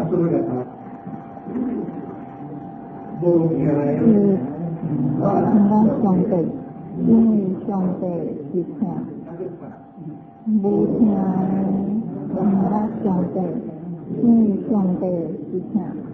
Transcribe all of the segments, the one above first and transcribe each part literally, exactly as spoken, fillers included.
上帝，因为上帝是听，无听我上帝，因为上帝是听。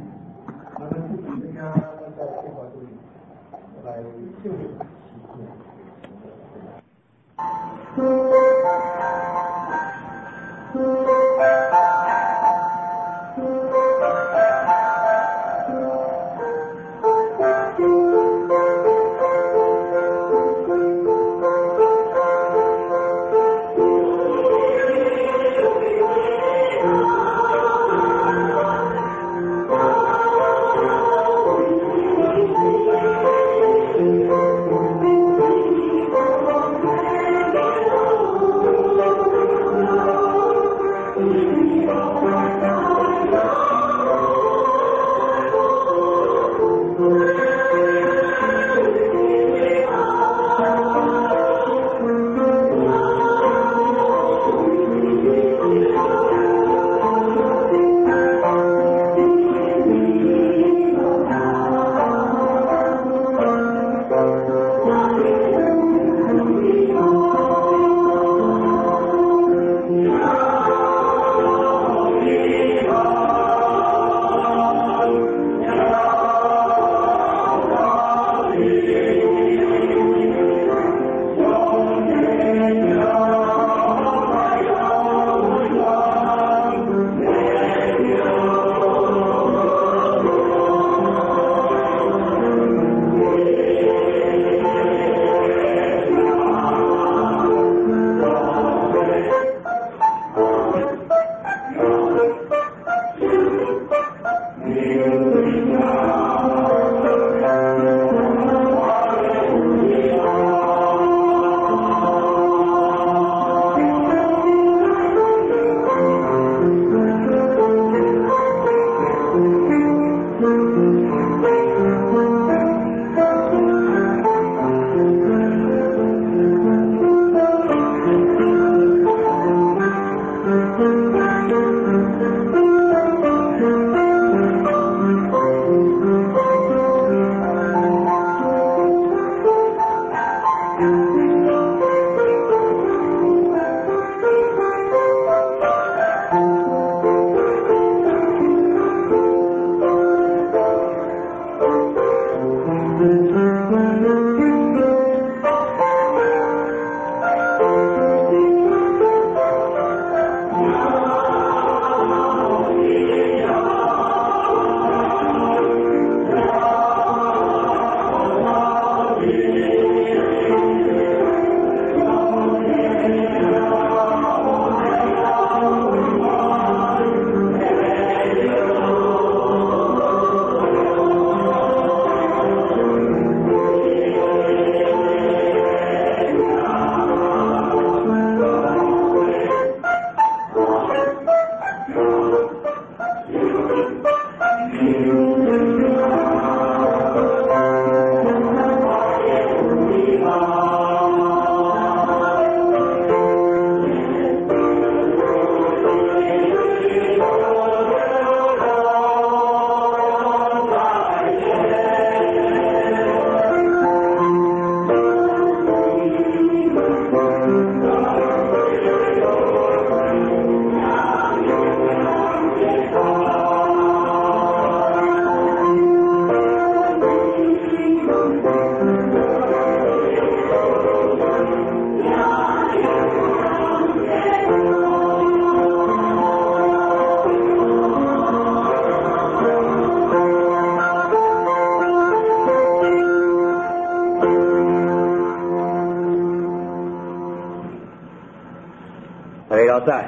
老仔，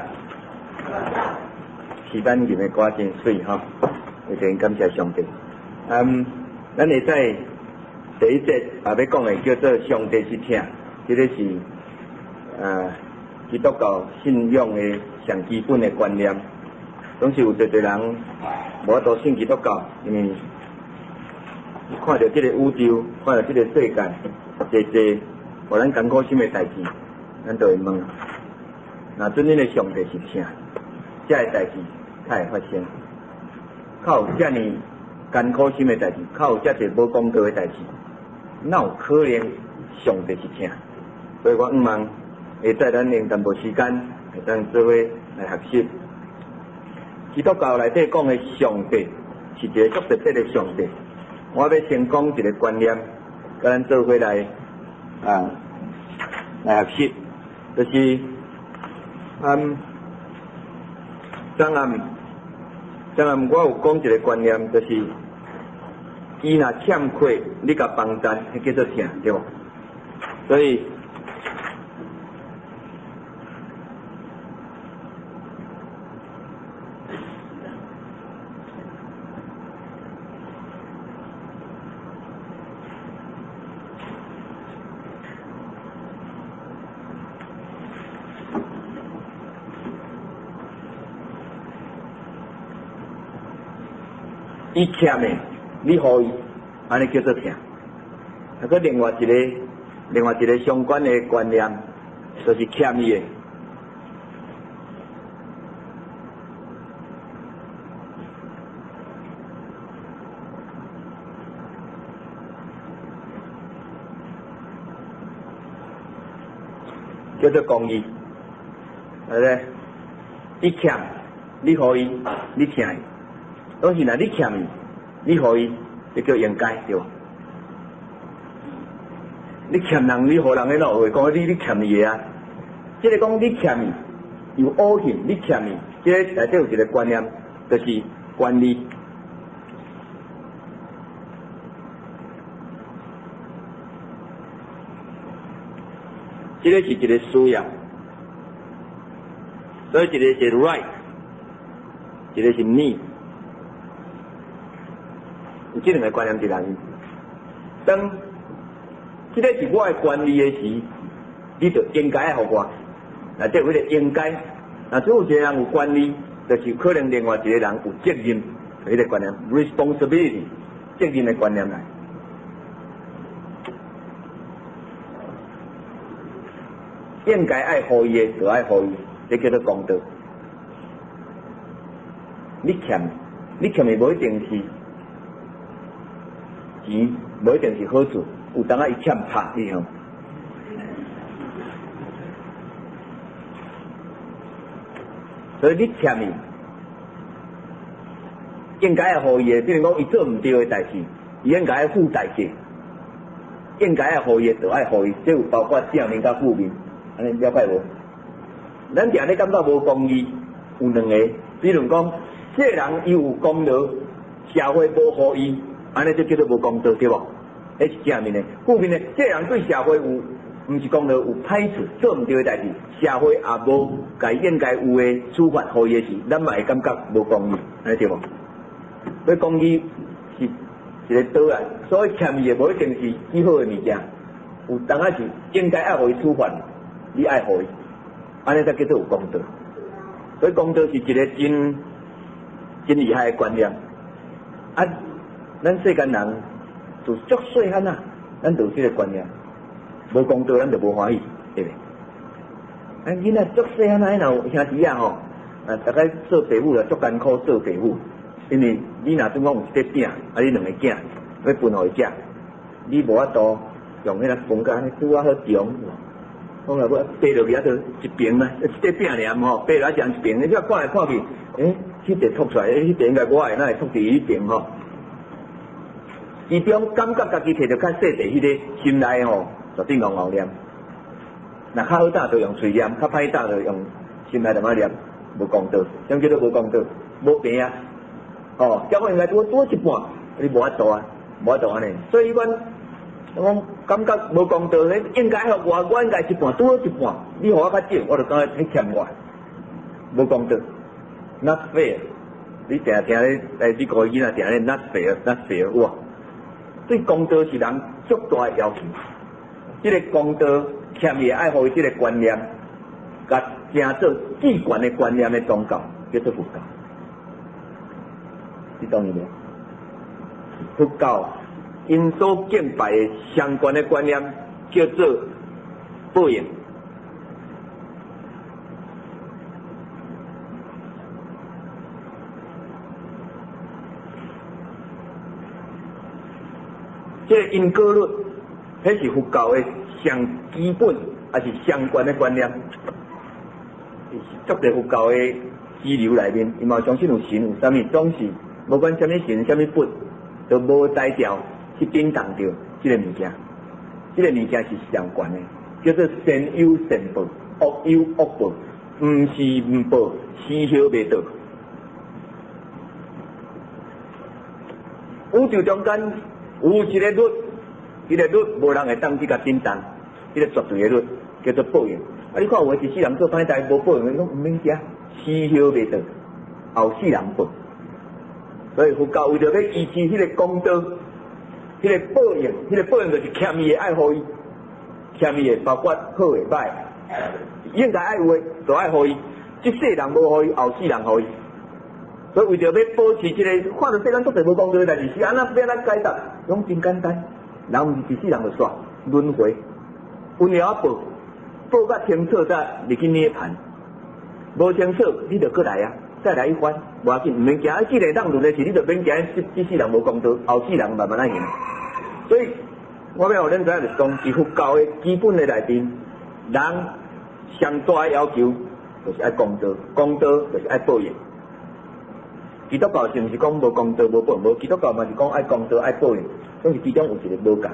时间入的歌真水哈，非常感谢上帝。嗯，咱会在第一节也要讲的叫做上帝是听，这个是呃基督教信仰的上基本的观念。总是有一个人无法度信基督教，因为看到这个宇宙，看到这个世界，这这互咱艰苦心的代志，咱就会问。那真正的上帝是啥？这个代志才会发生。 较有遮尼艰苦心的代志，较有遮侪无公道的代志，哪有可能上帝是听？所以我希望会在咱用淡薄时间，会当做伙来学习。基督教内底讲的上帝是一个足特别的上帝。我要先讲一个观念，甲咱做伙来啊来学习，就是嗯，昨暗昨暗我有讲一个观念，就是伊若欠缺你甲帮衬，迄叫做听，对无？所以伊欠的，你互伊，安尼叫做听。还佫另外一个，另外一个相关的观念，就是欠伊的。叫做公义，对不对？伊欠，你互伊，你听伊。当时若你欠伊，你互伊，就叫应该，对无？你欠人，你互人个老话讲你你欠伊个啊。即个讲你欠伊，有恶行，你欠伊，即个内底有一个观念，就是管理。即个是一个需要，所以一个是 right， 一个是 need。有这两个观念伫内面。当这个是我的管理的时，你就应该互我。内底有迄个应该，那只有一个人有管理，就是可能另外一个人有责任，迄、那个观念 responsibility 责任的观念来。应该爱互伊的，就爱互伊，这叫做公道。你欠，你欠的无一定是钱，无一定是好处，有当啊伊欠拍你吼。所以你欠伊，应该爱互伊的，比如讲伊做毋对的代志，伊应该爱负代价。应该爱互伊的，就爱互伊，这有包括正面甲负面。安尼了解无？咱定咧感觉无公义，有两个，比如讲，这个人伊有功劳，社会无互伊，安尼就叫做无公道，对无？迄是正面的。负面的，这个人对社会有，毋是讲了有歹处，做毋对的代志，社会也无该应该有的处罚互伊的时，咱嘛会感觉无公义，安尼对无？所以公义是一个倒来，所以欠伊的无一定是几好的物件，有当啊是应该爱互伊处罚。你爱互伊，安尼才叫做有公道。所以公道是一个真真厉害的观念。啊，咱世间人就足细汉啊，咱就有这个观念，无公道咱就无欢喜，对不对？啊，囡仔足细汉啊，若有兄弟啊吼，啊，大概做父母了足艰苦做父母，因为你若总讲有一块饼，啊，你两个囝要分互伊食，你无法度用迄个分甲安尼拄啊好重。我来要爬落去啊，就一边啊，一块饼尔吼，爬落去上一边，你只看来看去，诶，迄块吐出来，迄块应该我的，那会吐伫迄边吼。其中感觉家己摕着较细地迄个心内吼，绝对戆戆念。若较好打就用嘴念，较歹打就用心内踮仔念，无公道，种叫做无公道，无平啊。哦，结果应该多多一半，你无法度啊，无法度安尼，所以阮。我感觉无公道，你应该互我，我应该一半，拄好一半。你互我较少，我就感觉你欠我，无公道 ，not fair。你定定咧来美国囡仔定咧 not fair，not fair， 哇！对公道是人足大的要求。这个公道欠伊爱互伊这个观念，甲正做至悬的观念的宗教，叫做佛教。你懂意无？佛教。因所敬拜的相关的观念叫做报应。 这个因果律，迄是佛教的上基本也是相关的观念。足侪佛教的支流内面，伊嘛相信有神，有啥物总是无管啥物神、啥物本，都无代表去顶当着即个物件。即、這个物件是相关的，叫做善有善报，恶有恶报，毋是毋报，时效未到。宇宙中间有一个律，即、這个律无人会当去甲顶当，即、這个绝对的律叫做报应。啊！你看有诶一世人做歹代无报应，你讲毋免惊，时效未到，后世人报。所以佛教为着要维持迄个功德，迄、那个报应，迄、那个报应就是欠伊诶爱互伊，欠伊诶包括好诶歹，应该爱有诶就爱互伊，即世人无互伊，后世人互伊。所以为着要保持即、這个，看到世间足侪无功德诶代志，是安怎要安怎解答？拢真简单，人毋是一世人就煞轮回，有了报。报甲清楚才入去涅槃，无清楚你就过来啊，再来一番，无要紧，毋免惊。既然当轮的是，你就免惊，即世人无功德，后世人慢慢来行。所以我要互恁知影就是讲，是佛教的基本的内面，人上大的要求就是爱功德，功德就是爱报应。基督教是毋是讲无功德无报应？无，基督教嘛是讲爱功德爱报应，总是其中有一个无共。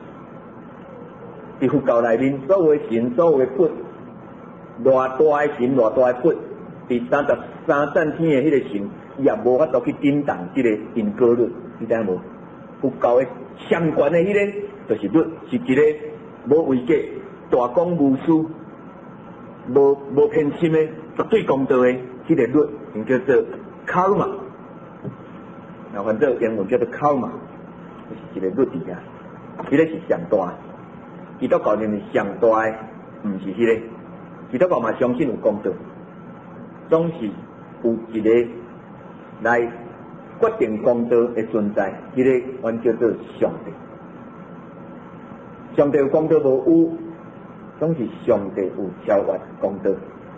伫佛教内面，所有的神、所有的佛，偌大的神、偌大的佛，伫三十三赞天的迄个神，伊也无法度去顶动即个因果律，你知影无？佛教的相关的迄个就是律，是一个无违纪、大公无私、无无偏心的绝对公道的迄个律，名叫做 karma。然后反正英文叫做 karma， 就是一个律伫遐，迄个是上大。基督教认为上大的，毋是迄、那个。基督教嘛相信有功德，总是有一个来决定功德的存在，迄、那个阮叫做上帝。上帝有功德无有，总是上帝有超越功德。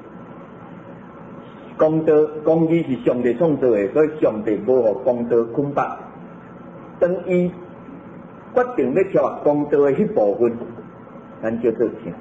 功德公义是上帝创造的，所以上帝无互功德捆绑。当伊决定要超越功德的迄部分。咱叫做欠，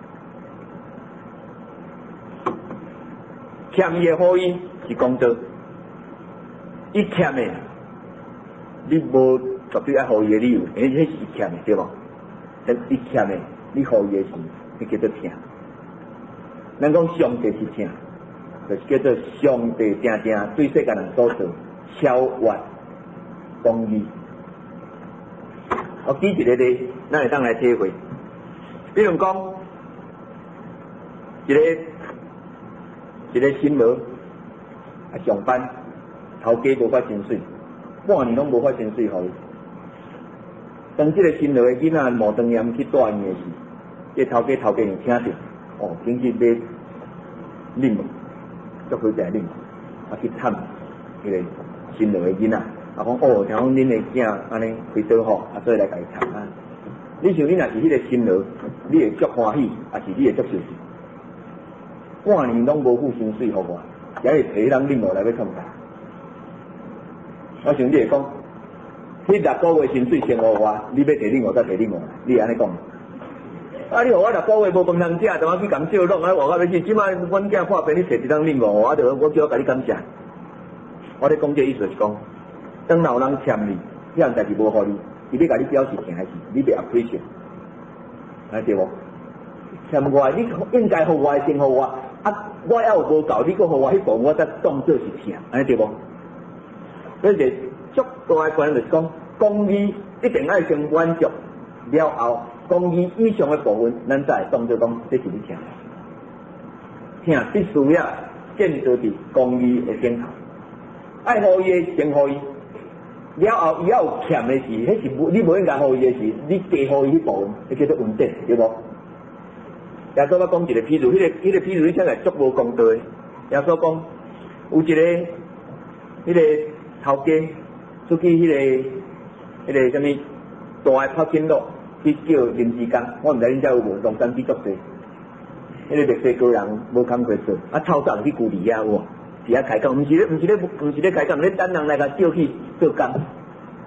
欠伊的好意是功德，伊欠的，你无绝对爱好伊的理由，因为迄是欠的，对无？但伊欠的，你好伊的时，你叫做欠。咱讲上帝是欠，就是叫做上帝正正对世间人所做超越公义。我举一个例，咱会当来体会。比如讲，一个一个新郎啊上班，头家无发薪水，半年拢无发薪水互伊。当这个新郎的囡仔无当年去带伊的时，这头家头家就请着，哦，紧去买冷物，足好食冷物，啊去探迄个新郎的囡仔，啊讲哦，听讲恁的囝安尼开刀好，啊所以来甲伊探啊。你想你若是迄个新郎，你会足欢喜，还是你会足受气？半年拢无付薪水互我，也会摕人任务来要创啥？我想你会讲，迄六个月薪水先互我，你要摕任务再摕任务，你会安尼讲？啊！你互我六个月无饭通食，怎啊去共少弄？啊，我到要死！即摆阮囝破病，你摕一张任务，我着我叫我甲你感谢。我咧讲这意思是讲，当有人欠你，迄样代志无互你。伊要甲你表示歉还是你袂 appreciate， 安尼对无？欠我，你应该互我的先互我，啊，我要有无够，你搁互我迄部，我才当做是欠，安尼对无？所以个足大的观念就是讲，公义一定爱先满足了后，公义以上的部分，咱才会当做讲这是你欠。欠必须要建造伫公义的顶头，爱互伊的先互伊。了后，伊也有欠的事，迄是你无应该互伊的事，你加互伊迄部分，迄叫做稳定，对无？耶稣我讲一个譬如，迄、那个、迄、那个譬如，你听来足无公道的。耶稣讲有一个，迄、那个头家出去迄、那个、迄、那个什么大的跑紧路去叫临时工，我毋知恁遮有无龙山去作者，迄、那个墨西哥人无工课做，啊透早去雇里遐有无？伫遐开工，毋是咧，毋是咧，毋是咧开工，咧等人来甲叫去做工。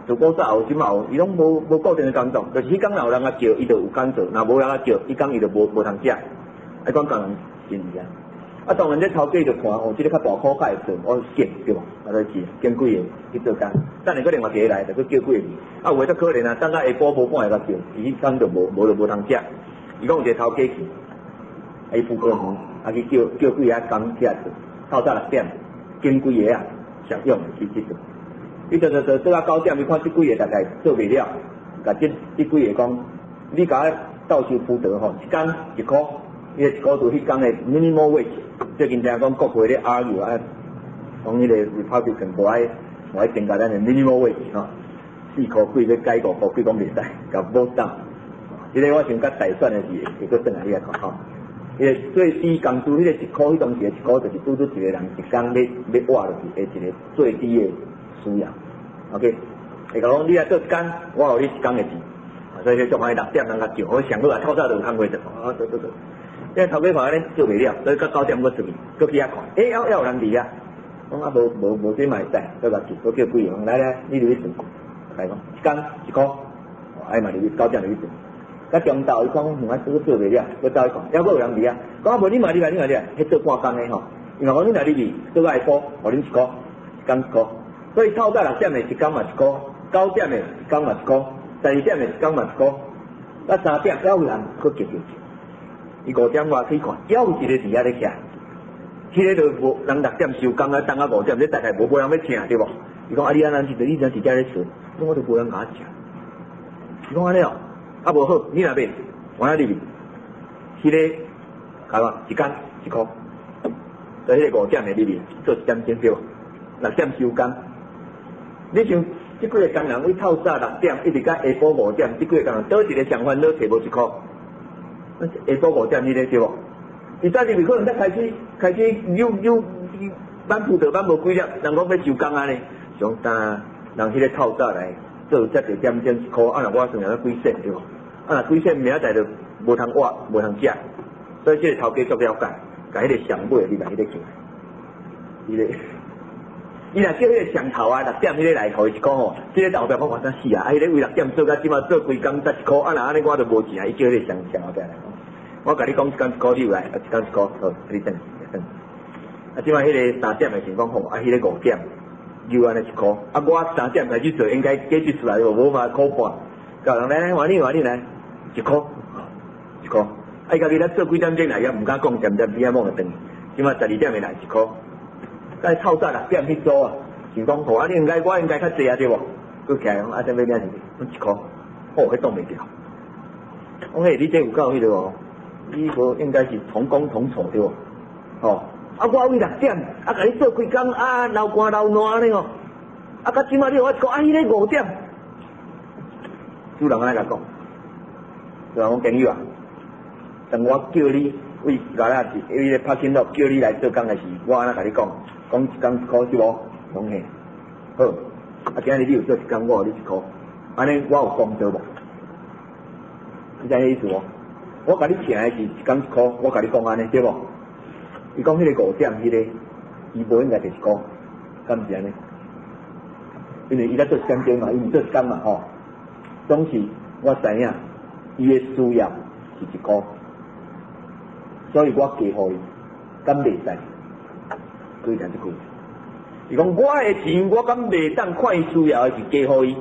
自古早有，即嘛有，伊拢无无固定的工作，就是迄工若有人啊叫，伊就有工做；若无人啊叫，伊讲伊就无无通食。爱讲工人真是啊。啊，当然这头家就看哦，即、这个较大苦较会做，我拣对无？啊，来是拣几个去做工，等下个另外一个来，就去叫几个去。啊，有诶则可怜啊，等到下晡无半会甲叫，伊迄工就无无就无通食。伊讲有一个头家去，啊，伊负责门，啊去叫叫几个啊工起来做，透早六点，拣几个啊常用去去做。伊做做做做到九点，伊看即几个大概做袂了，甲即即几个讲，你甲我到时负责吼，一工一箍。伊个一个就迄工诶 minimum wage， 最近听讲国会咧 argue 啊，讲迄个 Republican 无爱无爱增加咱诶 minimum wage 吼，四箍几要改五箍几讲袂使，甲无当。即个我想甲大选诶时会佫转来你来看吼。迄个最低工资迄个一箍，迄当时一箍就是拄拄一个人一工要要活落去诶一个最低诶需要。OK， 会甲讲你来做一工，我互你一工诶钱。所以就做下六点人甲叫，我上好啊，透早就有工课做，啊做做做。因为头家看咧做袂了，所以到九点佫出去，佫去遐看，诶，要要有人伫啊，讲啊无无无啥嘛会使，佫甲叫，佫叫几个人来来，你入去做，来讲一工一箍，哎嘛入去九点入去做，甲中昼伊讲我还做做袂了，佫走去看，还佫有人伫啊，讲啊无你嘛你来你来你来，迄做半工诶吼，因为讲你来你去做下晡，互恁一箍，一工一箍，所以透早六点诶一工嘛一箍，九点诶一工嘛一箍，十二点诶一工嘛一箍，啊三点还有人佫叫叫。伊五点外去看，还有一个伫遐咧徛，迄个就无人六点收工啊，等啊五点，这大概无无人要请对无？伊讲啊，你安尼是着你真伫遮咧做，我就无人甲我请。伊讲安尼哦，啊无好，你若买，我来入去，迄、那个甲我一工一箍，在迄个五点诶入去做一点钟对无？六点收工，你想即几个工人为透早六点一直到下晡五点，即几个工人倒一个上班都摕无一箍。下晡五点迄个对无？伊早入去可能才开始开始有有挽负责挽无几粒，人讲要收工啊呢，上单人迄个透早来做才一点钟一箍，啊若我算下几线对无？啊若几线明仔载就无通活无通食，所以即个头家足了解，甲迄个上尾你来迄个叫，伊个伊若叫迄个上头啊六点迄个来互伊一讲吼，即、这个后壁我话真死啊！啊，迄个为六点做到即马做规工才一箍，啊若安尼我就无钱啊！伊叫迄个上上后壁来。我甲你讲一工一箍你有来，啊一工一箍，好，你等等。啊，即摆迄个三点诶情况好，啊，迄、那个五点又安尼一箍，啊，我三点开始做，应该计算出来无？无嘛箍半，教人来来，换你换你来，一箍，一箍。啊，伊家己咧做几点钟来，也毋敢讲点点边啊摸个灯，即摆十二点诶来一箍，该透早六点去做啊，想讲好啊，你应该我应该较济啊对无？佮起来讲啊，这要领是一箍，哦，迄挡袂掉。我嘿，你这有够迄个哦。你无应该是同工同酬对无？哦，啊我为六点，啊甲你做开工啊，流汗流烂呢哦，啊甲即马你我讲啊，迄、那个五点，主人安尼甲讲，主人讲朋友啊，等我叫你为哪啦是为咧拍紧乐叫你来做工诶时，我安尼甲你讲，讲一工一箍是无？讲嘿，好，啊今日你有做一工，我互你一箍，安尼我有功德无？你知影意思无？我甲你请的是一工一箍，我甲你讲安尼对无？伊讲迄个五点迄、那个，伊无应该摕一箍，敢毋是安尼？因为伊咧做一点钟嘛，伊毋做一工嘛吼。总是我知影，伊的需要是一箍，所以我加互伊，敢袂使？佢讲一句，伊讲我的钱，我敢袂当看伊需要的是加互伊，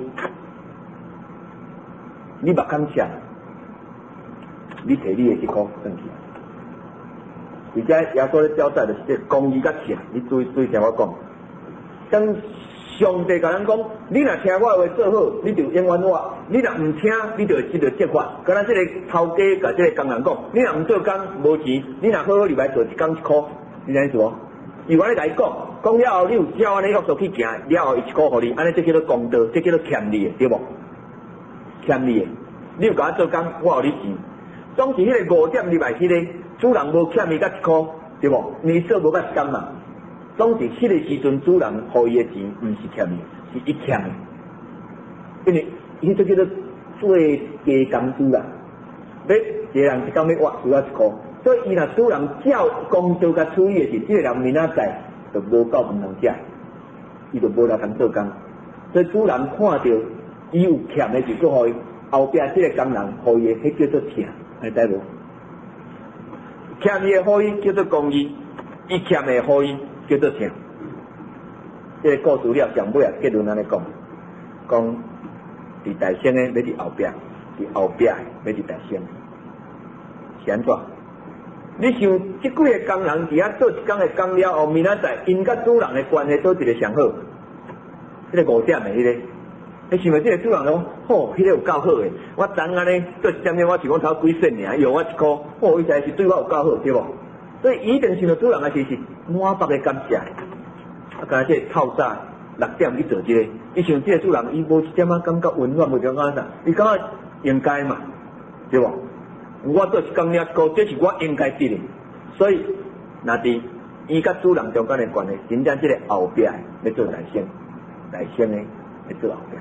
你目孔赤。你摕你的一箍转去，而且耶稣咧交代就是这公义甲钱，你注意注意听我讲。当上帝甲咱讲，你若听我的话做好，你就永远我；你若唔听，你就这个责罚。敢若这个头家甲这个工人讲，你若唔做工无钱，你若好好入来做一工一箍，你知影无？伊我咧甲伊讲，讲了后你有照安尼约束去行，了后伊一箍互你，安尼这叫做公道，这叫做欠你的，对无？欠你的，你有甲我做工，我互你钱。总是迄个五点入来，迄、那个主人无欠伊甲一箍，对无？你做无捌一工嘛？总是迄个时阵，主人互伊的钱，毋是欠伊，是伊欠伊。因为伊这叫做做加工资啦。要一个人一工要活需要一箍，所以伊若主人照公道甲处理的是，这个人明仔载就无够毋通食，伊就无来通做工。 所以主人看到伊有欠的时，佫互伊后壁即个工人互伊的，迄叫做疼，会知无？欠伊的互伊叫做公义，伊欠的互伊叫做疼。这个故事了上尾啊，结论安尼讲，讲伫大仙的要伫后壁，伫后壁的要伫大仙，是安怎？你想，即几个工人伫遐做一工的工了后，明仔载因甲主人的关系做一个上好，迄、那个五点的迄、那个，你想问即个主人讲，吼，迄、那个有够好诶，我昨安尼做一点点，我是讲头几仙尔，用我一箍，吼，伊才是对我有够好，对无？所以一定想到主人还是是满腹的感谢。啊，刚才这透早六点去做这个，伊想这个主人伊无一点仔感觉温暖，无感觉啥，伊感觉应该嘛，对无？我做一工了高，这是我应该得的，所以那伫伊甲主人中间的关系，真正这个后壁要做大仙，大仙的要做后壁。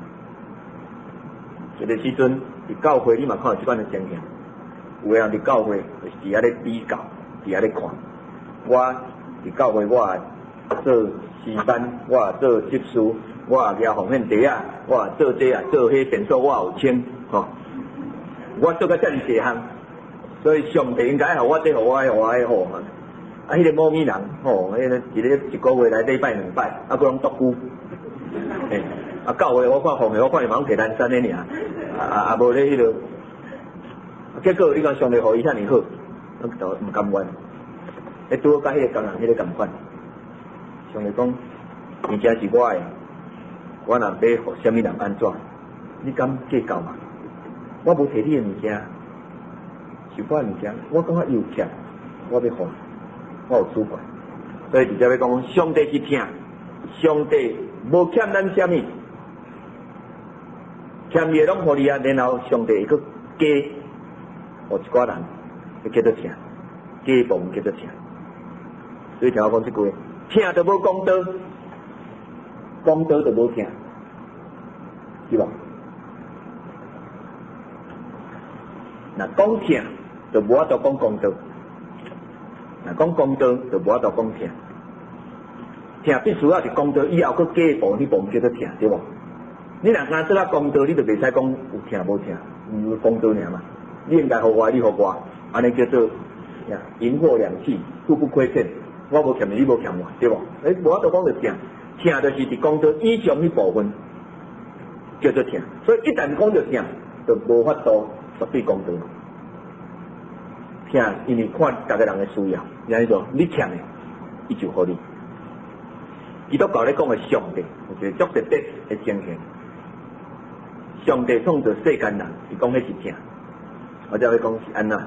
这个时阵伫教会，你嘛看到即款的情形，有个人伫教会就是伫遐咧比较，伫遐咧看。我伫教会，我做诗班，我做执事，我也奉献地啊，我做这啊，做迄电数我有清，吼。我做到遮尔济项，所以上帝应该互我这，互我迄，互我迄好。啊，迄、那个某咪人，吼，迄个一个一个月来礼拜两摆，啊，佫拢独居。诶，啊，教会我看奉献，我看伊嘛拢摕南山的尔，啊啊啊，无咧迄落。结果你讲上帝互伊遐尼好，我就唔甘愿。诶，拄好甲迄个工人迄个共款。上帝讲，而且是我诶，我若要互啥物人安怎，你敢计较嘛？我无摕你的物件，是我的物件，我感觉伊有欠，我要还，我有主管。所以直接要讲，上帝是疼，上帝无欠咱啥物，欠伊的拢互你啊，然后上帝会佫加，互一寡人，会叫做疼，加部分叫做疼。所以听我讲即句，疼就无功德，功德就无疼，是吧？那讲疼就无法度讲功德，那讲功德就无法度讲疼。疼必须要是功德以后，佮加部迄部分叫做疼，对无？你若敢做啊功德，你就袂使讲有疼无疼，有功德尔嘛。你应该互我，你互我，安尼叫做呀银货两讫，互不亏欠。我无欠你，你无欠我，对无？诶，无法度讲就疼，疼就是伫功德以上迄部分叫做疼。所以一旦讲着疼，就无法度。绝对功德，疼，因为看各个人的需要，然后说你欠的，伊就互你。基督教咧讲的上帝，有一个足特别的情形。上帝创造世间人，是讲迄是疼，我才会讲是安那。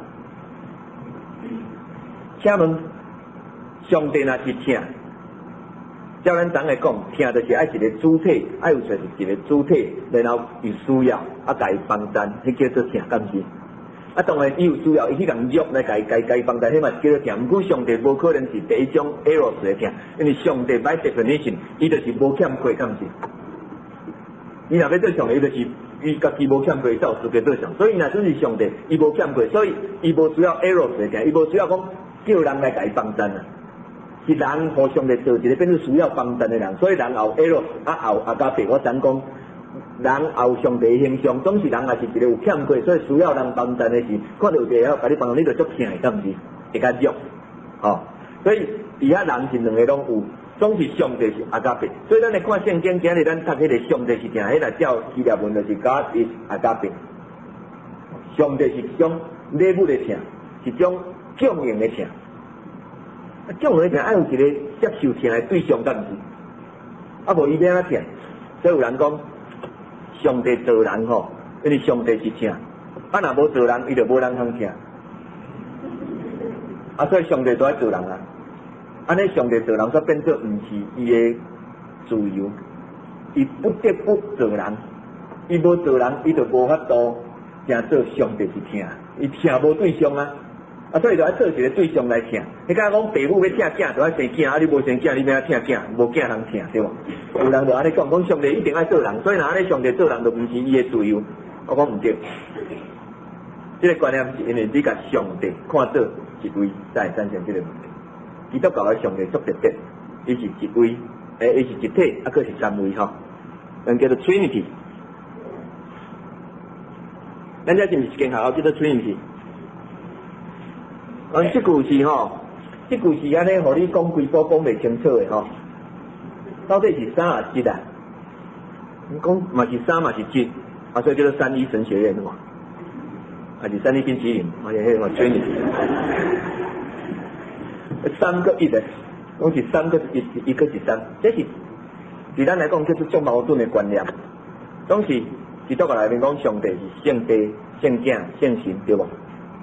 请问，上帝若是疼，照咱当来讲，疼就是爱一个主体，爱有就是一个主体，然后有需要，啊，甲伊帮衬，迄叫做疼，敢是？啊，当然伊有需要，伊去共约来甲伊、甲伊、甲伊帮衬，迄嘛是叫做疼。毋过上帝无可能是第一种 eros 的疼，因为上帝 by definition，伊就是无欠亏，敢是？伊若要做上帝，伊就是伊家己无欠亏，才有资格做上。所以若真是上帝，伊无欠亏，所以伊无需要 eros 的疼，伊无需要讲叫人来甲伊帮衬啊。是人互相来做一个变做需要帮衬的人，所以人后 L 啊后阿加贝，我常讲，人后上帝形象，总是人也是一个有欠亏，所以需要人帮衬的是，看到一个要甲你帮助，你就足疼的，敢毋是？会较弱，吼。所以底下人是两个拢有，总是上帝是阿加贝。所以咱来看圣经，今日咱读迄个上帝是疼，迄个照希腊文就是 God is 阿加贝。上帝是一种礼物的疼，一种供应的疼。啊，这种人疼爱有一个接受疼的对象，敢毋是？啊，无伊要安怎疼？所以有人讲，上帝造人吼，因为上帝是疼，啊，若无造人，伊就无人通疼。啊，所以上帝都爱造人啊。安尼上帝造人，煞变做毋是伊的自由，伊不得不造人。伊无造人，伊就无法度正做上帝是疼，伊疼无对象啊。啊，所以就要做一个对象来疼。你敢讲父母要疼囝，就要生囝，啊，你无生囝，你要疼囝，无囝通疼，对无？有人就安尼讲，讲上帝一定爱做人，所以若安尼上帝做人就毋是伊的自由。我讲毋对，这个观念是因为你甲上帝看做一位，才会产生这个问题。基督教的上帝足特别，伊是一位，诶，伊是一体，啊，佫是三位吼。 人叫做 Trinity。咱这是毋是一间学校叫做 Trinity？ 啊，这句是吼，这句是安尼，互你讲规波讲袂清楚的吼。到底是啥啊节啊？你讲嘛是三嘛是节，啊，所以叫做三一神学院嘛，啊是三一冰淇淋，啊也迄个 Trinity。三个一的，讲是三个一，一个是三，这是对咱来讲就是足矛盾的观念。总是基督教内面讲上帝是圣地、圣子、圣神，对无？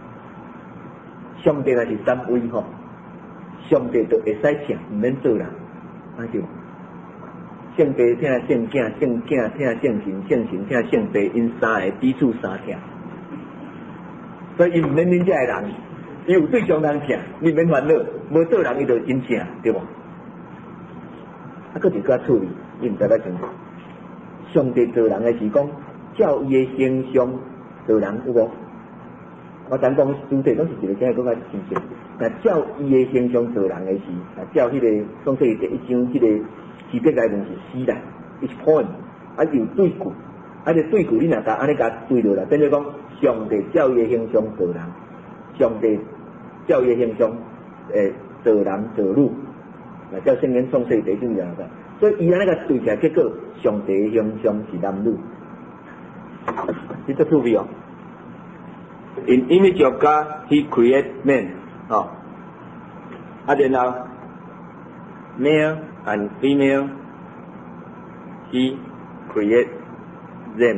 上帝若是三位吼，上帝就会使听，毋免做人，安对无？圣地听圣子，圣子听圣神，圣神听圣地，因三个彼此相听，所以伊毋免恁遮个人。伊有对象人听，你免烦恼，无做人伊就真正，对无？啊，佫一个处理，你毋知要怎？上帝做人的是讲，照伊的形象做人，有无？我咱讲主体拢是一个这个更加清晰。那照伊的形象做人的是，啊，照迄、那个创世记第一章迄、那个字典内面是四啦 ，each point， 啊有对句，啊个对句你若甲安尼甲对落来，等于讲上帝照伊的形象做人。上帝照伊形象，诶，造男造女，啊，照圣经创世第一章讲的，所以伊安尼个对起来，结果上帝的形象是男女，你做趣味哦。In image of God, He create man， 哦，啊，然后 male and female, He create them，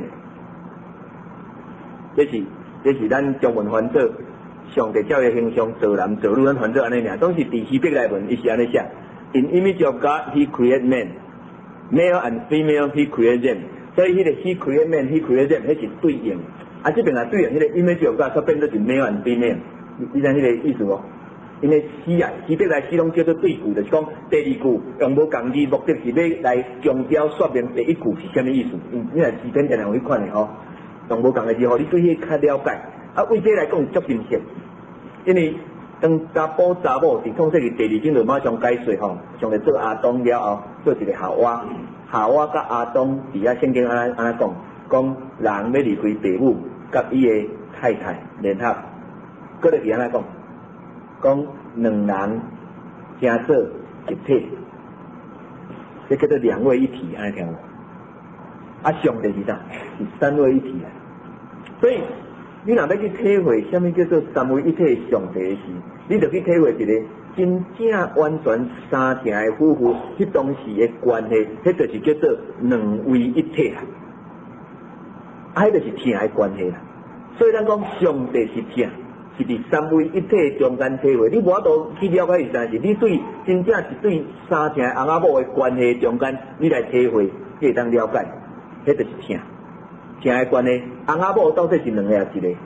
这是这是咱中文翻做。上帝照伊形象造男造女，咱翻做安尼尔，总是伫希伯来文伊是安尼写。In image of God, He create man, male and female, He create them。所以迄个 He create man, He create them， 迄是对应。啊，这边啊对应迄个 image of God， 它变做是 male and female。你你知迄个意思无？因为诗啊，希伯来诗拢叫做对句，就是讲第二句用无共字，目的是要来强调说明第一句是啥物意思。因因为诗篇常常有迄款的吼，用无共个字，互你对迄较了解。啊，为这来讲是足深刻，因为当查甫查某伫创世纪第二章就马上解说吼，上来做亚当了后，做一个夏娃，夏娃甲亚当伫遐圣经安安尼讲，讲人要离开父母，甲伊的太太联合，搁咧伫安尼讲，讲两人成做一体，这叫做两位一体，安尼听无？啊，上帝是啥？是三位一体啊，所以。你若要去体会什么叫做三位一体的上帝时，你就去体会一个真正完全三成的夫妇，迄当时的关系，迄就是叫做两位一体啦。啊，迄就是听的关系啦。所以咱讲上帝是听，是伫三位一体中间体会。你无法度去了解是啥事，你对真正是对三成的翁仔某的关系中间，你来体会，你会当了解，迄就是听。听的关系，翁仔某到底是两个啊一个？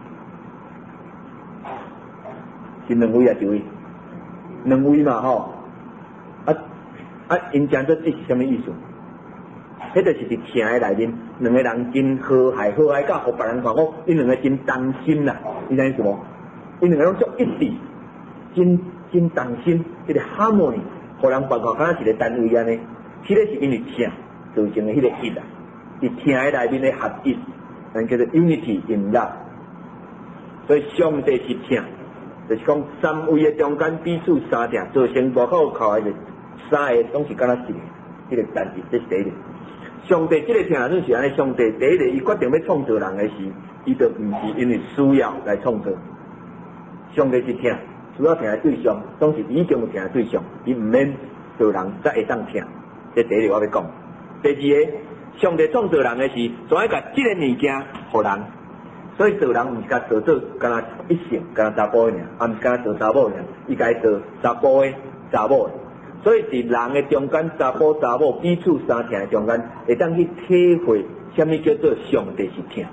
是两位啊一位？两位嘛吼，啊啊，因讲做这是什么意思？迄就是伫听的内面，两个人真和谐，和谐到互别人看讲，因两个真同心啦，你知影意思无？因两个拢足一致，真真同心，迄个 harmony， 互人看看，敢若是一个单位安尼。迄个是因为听造成的迄个一啊。伫听的内面的合一，咱叫做 unity in love。所以上帝是听，就是讲三位的中间彼此相听，造成幕后靠的三个拢是敢若一个，迄、这个单字，这是第一个。上帝这个听总是安尼，上帝第一个，伊决定要创造人的时，伊就毋是因为需要来创造。上帝是听，主要听的对象，总是已经有听的对象，伊毋免造人才会当听。这第一个我要讲。第二个。上帝创造人的时，总爱甲这个物件互人，所以造人毋是甲造做干那一性，干那查甫的尔，啊毋是干那做查某的尔，伊甲伊做查甫的、查某的，所以伫人的中间，查甫、查某彼此相听的中间，会当去体会什么叫做上帝是听，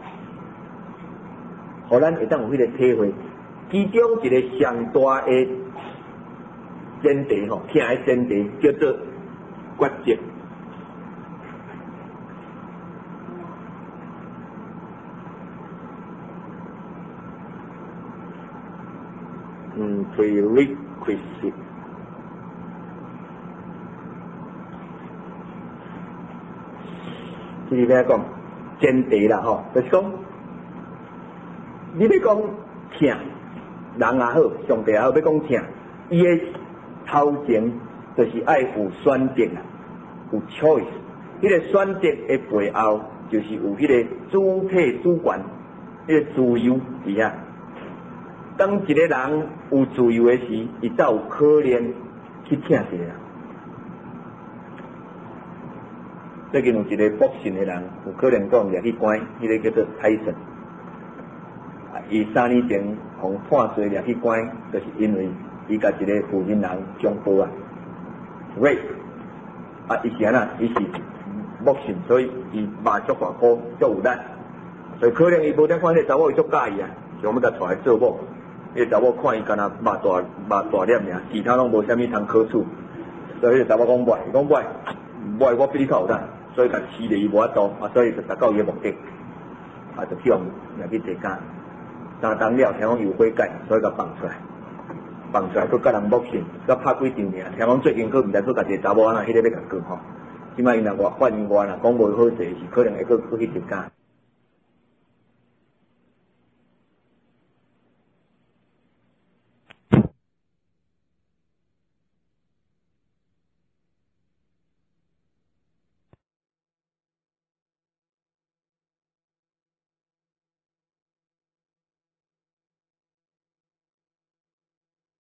互咱会当有迄个体会。其中一个上大的前提吼，听的前提叫做抉择。嗯 ，prerequisite， 其实要讲前提啦吼，就是讲，你要讲疼，人也好，上帝也好，要讲疼，伊的头前就是爱有选择啦，有 choice。迄个选择的背后，就是有迄个主体主权，迄个自由伫遐。当一个人有自由的时，伊才有可能去疼一个人。最近有一个博信的人，有可能讲掠去关，迄、那个叫做泰森。啊，伊三年前互判罪掠去关，就是因为伊甲一个负心人强暴啊 ，rape。啊，伊是安那，伊是博信，所以伊骂足大苦，足有力，所以可能伊无等看迄个查某伊足介意啊，想要甲带来做某。迄个查某看伊敢若骂大骂大粒尔，其他拢无啥物通可处，所以迄个查某讲袂，伊讲袂，袂我比你较有力。所以甲饲咧伊无法度，啊，所以就达到伊诶目的，啊，就去互掠去坐监，三工了，听讲有悔改，所以甲放出来，放出来，佮甲人搏信，佮拍几场尔，听讲最近佮毋知佮家己查某安那迄个要甲告吼，即摆因若外法院外若讲无好势，是可能会佮佮去坐监。